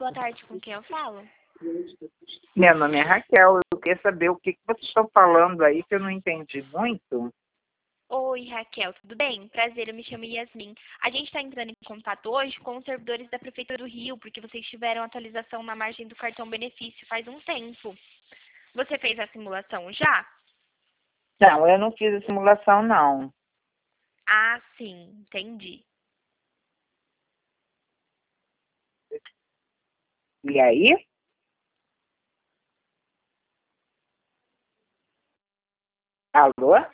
boa tarde, com quem eu falo? Meu nome é Raquel, eu queria saber o que vocês estão falando aí que eu não entendi muito. Oi, Raquel, tudo bem? Prazer, eu me chamo Yasmin. A gente está entrando em contato hoje com os servidores da Prefeitura do Rio, porque vocês tiveram atualização na margem do cartão benefício faz um tempo. Você fez a simulação já? Não, eu não fiz a simulação, não. Ah, sim, entendi. E aí? Alô? A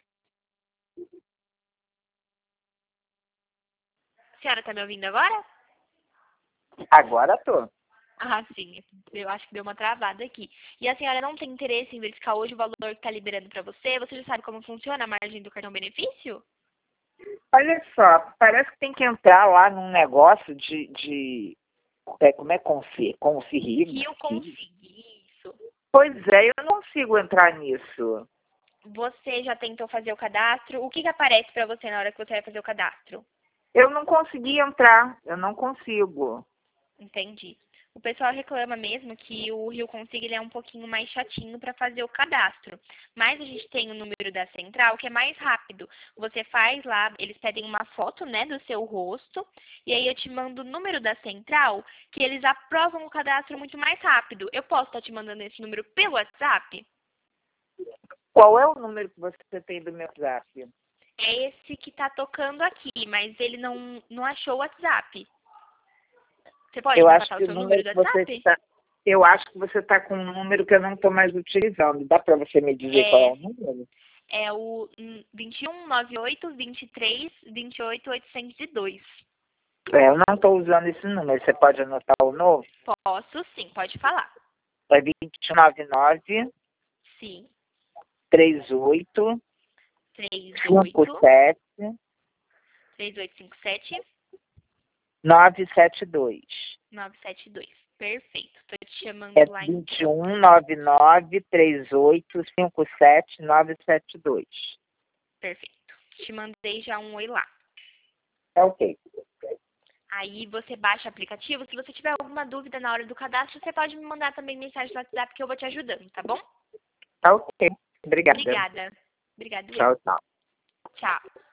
senhora está me ouvindo agora? Agora tô. Ah, sim, eu acho que deu uma travada aqui. E a senhora não tem interesse em verificar hoje o valor que está liberando para você? Você já sabe como funciona a margem do cartão benefício? Olha só, parece que tem que entrar lá num negócio como é conferir? Rio Consegui, isso. Pois é, eu não consigo entrar nisso. Você já tentou fazer o cadastro? O que que aparece para você na hora que você vai fazer o cadastro? Eu não consegui entrar, eu não consigo. Entendi. O pessoal reclama mesmo que o Rio Consigo ele é um pouquinho mais chatinho para fazer o cadastro. Mas a gente tem o número da central que é mais rápido. Você faz lá, eles pedem uma foto, né, do seu rosto, e aí eu te mando o número da central, que eles aprovam o cadastro muito mais rápido. Eu posso estar te mandando esse número pelo WhatsApp? Qual é o número que você tem do meu WhatsApp? É esse que está tocando aqui, mas ele não achou o WhatsApp. Você pode Eu me acho passar o que o seu número número do que você WhatsApp? está. Eu acho que você está com um número que eu não estou mais utilizando. Dá para você me dizer qual é É, o número? é o 2198 23 28 802. Eu não estou usando esse número. Você pode anotar o novo? Posso sim, pode falar. É 2199 Sim. 38 38 57 3857 972. 972. Perfeito. Estou te chamando É lá então. 2199 38 57 972. Perfeito. Te mandei já um oi lá. Tá ok. Aí você baixa o aplicativo. Se você tiver alguma dúvida na hora do cadastro, você pode me mandar também mensagem no WhatsApp que eu vou te ajudando, tá bom? Tá ok. Obrigada. Obrigada. Obrigada eu. Tchau, tchau. Tchau.